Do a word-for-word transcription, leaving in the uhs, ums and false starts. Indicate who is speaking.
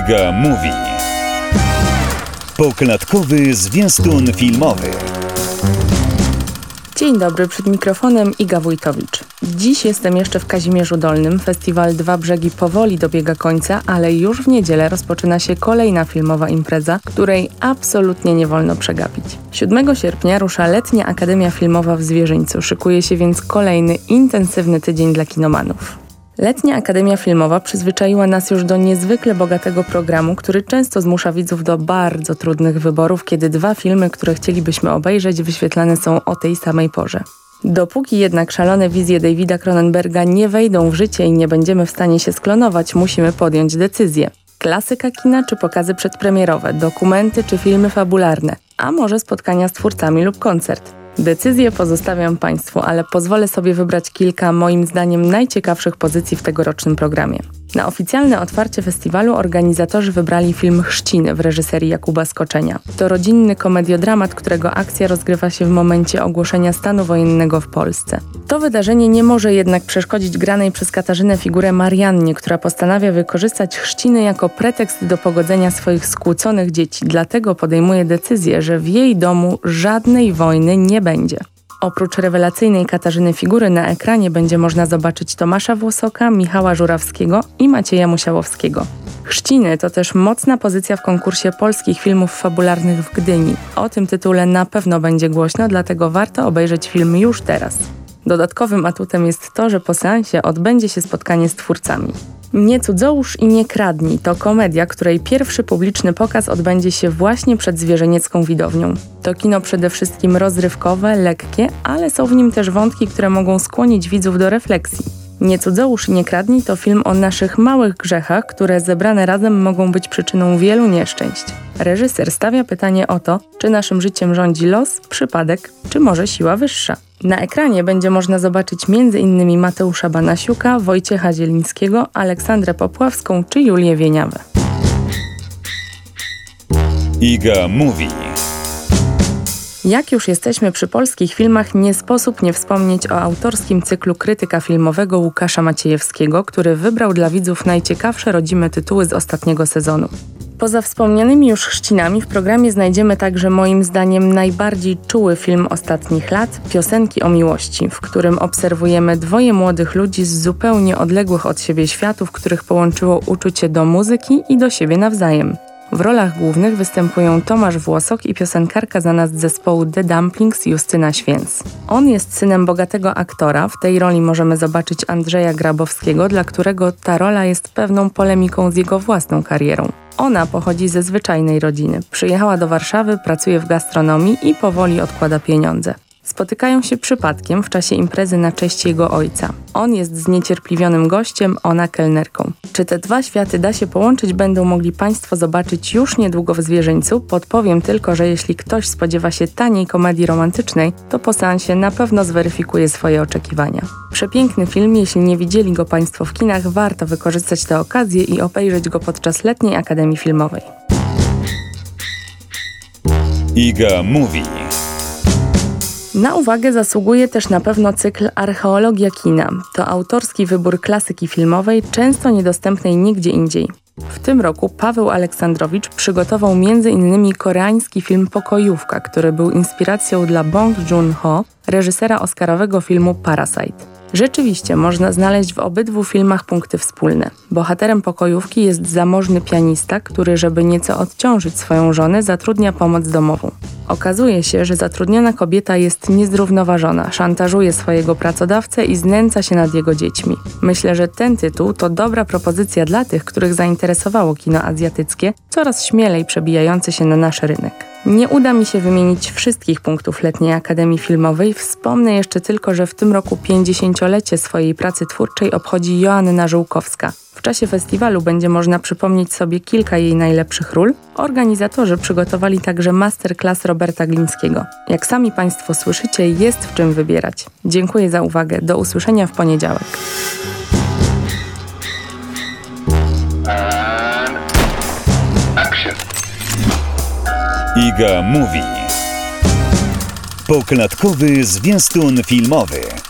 Speaker 1: Iga Mówi. Poklatkowy zwiastun filmowy.
Speaker 2: Dzień dobry, przed mikrofonem Iga Wójtowicz. Dziś jestem jeszcze w Kazimierzu Dolnym. Festiwal Dwa Brzegi powoli dobiega końca, ale już w niedzielę rozpoczyna się kolejna filmowa impreza, której absolutnie nie wolno przegapić. siódmego sierpnia rusza Letnia Akademia Filmowa w Zwierzyńcu. Szykuje się więc kolejny intensywny tydzień dla kinomanów. Letnia Akademia Filmowa przyzwyczaiła nas już do niezwykle bogatego programu, który często zmusza widzów do bardzo trudnych wyborów, kiedy dwa filmy, które chcielibyśmy obejrzeć, wyświetlane są o tej samej porze. Dopóki jednak szalone wizje Davida Cronenberga nie wejdą w życie i nie będziemy w stanie się sklonować, musimy podjąć decyzję. Klasyka kina czy pokazy przedpremierowe, dokumenty czy filmy fabularne, a może spotkania z twórcami lub koncert. Decyzję pozostawiam Państwu, ale pozwolę sobie wybrać kilka, moim zdaniem, najciekawszych pozycji w tegorocznym programie. Na oficjalne otwarcie festiwalu organizatorzy wybrali film Chrzciny w reżyserii Jakuba Skoczenia. To rodzinny komediodramat, którego akcja rozgrywa się w momencie ogłoszenia stanu wojennego w Polsce. To wydarzenie nie może jednak przeszkodzić granej przez Katarzynę figurę Mariannie, która postanawia wykorzystać chrzciny jako pretekst do pogodzenia swoich skłóconych dzieci. Dlatego podejmuje decyzję, że w jej domu żadnej wojny nie będzie. Oprócz rewelacyjnej Katarzyny figury na ekranie będzie można zobaczyć Tomasza Włosoka, Michała Żurawskiego i Macieja Musiałowskiego. Chrzciny to też mocna pozycja w konkursie polskich filmów fabularnych w Gdyni. O tym tytule na pewno będzie głośno, dlatego warto obejrzeć film już teraz. Dodatkowym atutem jest to, że po seansie odbędzie się spotkanie z twórcami. Nie cudzołóż i nie kradnij to komedia, której pierwszy publiczny pokaz odbędzie się właśnie przed zwierzeniecką widownią. To kino przede wszystkim rozrywkowe, lekkie, ale są w nim też wątki, które mogą skłonić widzów do refleksji. Nie cudzołóż i nie kradnij to film o naszych małych grzechach, które zebrane razem mogą być przyczyną wielu nieszczęść. Reżyser stawia pytanie o to, czy naszym życiem rządzi los, przypadek, czy może siła wyższa. Na ekranie będzie można zobaczyć między innymi Mateusza Banasiuka, Wojciecha Zielińskiego, Aleksandrę Popławską czy Julię Wieniawę.
Speaker 1: Iga Mówi.
Speaker 2: Jak już jesteśmy przy polskich filmach, nie sposób nie wspomnieć o autorskim cyklu krytyka filmowego Łukasza Maciejewskiego, który wybrał dla widzów najciekawsze rodzime tytuły z ostatniego sezonu. Poza wspomnianymi już chrzcinami w programie znajdziemy także moim zdaniem najbardziej czuły film ostatnich lat, Piosenki o miłości, w którym obserwujemy dwoje młodych ludzi z zupełnie odległych od siebie światów, których połączyło uczucie do muzyki i do siebie nawzajem. W rolach głównych występują Tomasz Włosok i piosenkarka znana z zespołu The Dumplings Justyna Święc. On jest synem bogatego aktora, w tej roli możemy zobaczyć Andrzeja Grabowskiego, dla którego ta rola jest pewną polemiką z jego własną karierą. Ona pochodzi ze zwyczajnej rodziny. Przyjechała do Warszawy, pracuje w gastronomii i powoli odkłada pieniądze. Spotykają się przypadkiem w czasie imprezy na cześć jego ojca. On jest zniecierpliwionym gościem, ona kelnerką. Czy te dwa światy da się połączyć, będą mogli Państwo zobaczyć już niedługo w Zwierzyńcu. Podpowiem tylko, że jeśli ktoś spodziewa się taniej komedii romantycznej, to po seansie na pewno zweryfikuje swoje oczekiwania. Przepiękny film, jeśli nie widzieli go Państwo w kinach, warto wykorzystać tę okazję i obejrzeć go podczas Letniej Akademii Filmowej.
Speaker 1: Iga Mówi.
Speaker 2: Na uwagę zasługuje też na pewno cykl Archeologia kina. To autorski wybór klasyki filmowej, często niedostępnej nigdzie indziej. W tym roku Paweł Aleksandrowicz przygotował między innymi koreański film Pokojówka, który był inspiracją dla Bong Joon-ho, reżysera oscarowego filmu Parasite. Rzeczywiście można znaleźć w obydwu filmach punkty wspólne. Bohaterem Pokojówki jest zamożny pianista, który, żeby nieco odciążyć swoją żonę, zatrudnia pomoc domową. Okazuje się, że zatrudniona kobieta jest niezrównoważona, szantażuje swojego pracodawcę i znęca się nad jego dziećmi. Myślę, że ten tytuł to dobra propozycja dla tych, których zainteresowało kino azjatyckie, coraz śmielej przebijające się na nasz rynek. Nie uda mi się wymienić wszystkich punktów Letniej Akademii Filmowej. Wspomnę jeszcze tylko, że w tym roku pięćdziesięciolecie swojej pracy twórczej obchodzi Joanna Żółkowska. W czasie festiwalu będzie można przypomnieć sobie kilka jej najlepszych ról. Organizatorzy przygotowali także masterclass Roberta Glińskiego. Jak sami Państwo słyszycie, jest w czym wybierać. Dziękuję za uwagę. Do usłyszenia w poniedziałek.
Speaker 1: Iga Mówi. Poklatkowy zwiastun filmowy.